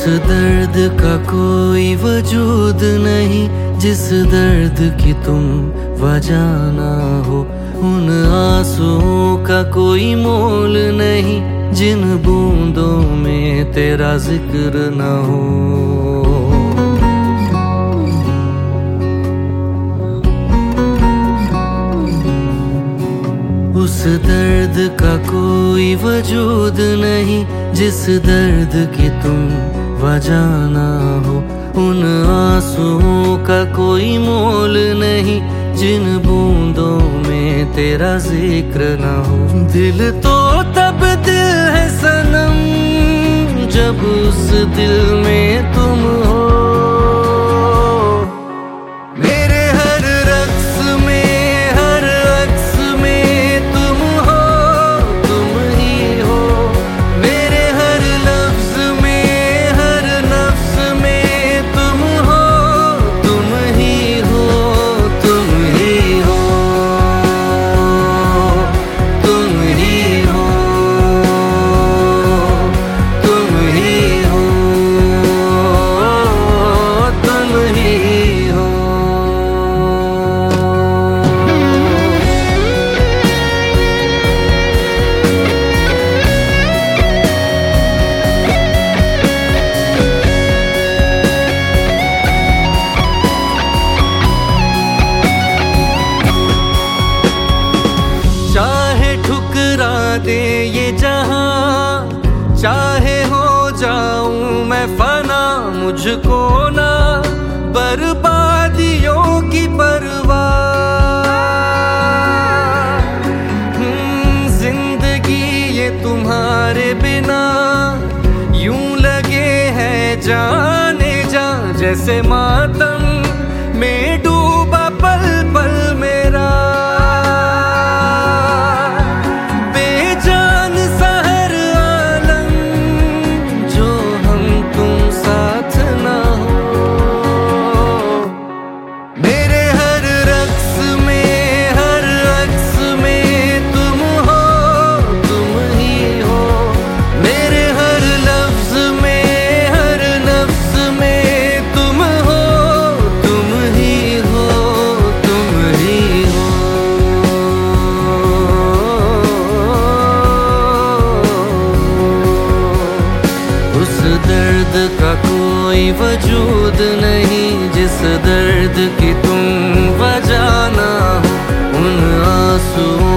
दर्द का कोई वजूद नहीं जिस दर्द की तुम वजह ना हो। उन आंसुओं का कोई मोल नहीं जिन बूंदों में तेरा जिक्र ना हो। उस दर्द का कोई वजूद नहीं जिस दर्द की तुम वजह ना हो। उन आंसुओं का कोई मोल नहीं जिन बूंदों में तेरा जिक्र ना हो। दिल तो तब दिल है सनम जब उस दिल में तुम हो। मेरे हर रक्स में हर अक्स में तुम हो, तुम ही हो। मेरे हर लफ्ज में हर नफ्स में तुम हो, तुम ही हो, तुम ही हो, तुम ही हो, तुम ही हो, तुम ही हो। चाहे ठुकरा दे ये जहां, चाहे हो जाऊं मैं फना, मुझको ना बर्बादियों की परवाह। जिंदगी ये तुम्हारे बिना यूं लगे है जाने जा, जैसे मातम में डूबा पल पल मेरा। बेजान सा हर आलम जो हम तुम साथ ना हो। मेरे हर रक्स में हर अक्स में तुम हो, तुम ही हो। मेरे हर लफ्ज में हर नफ्स में तुम हो, तुम ही हो, तुम ही हो। उस दर्द का कोई वजूद नहीं जिस दर्द की तुम वजह ना हो। उन आंसुओं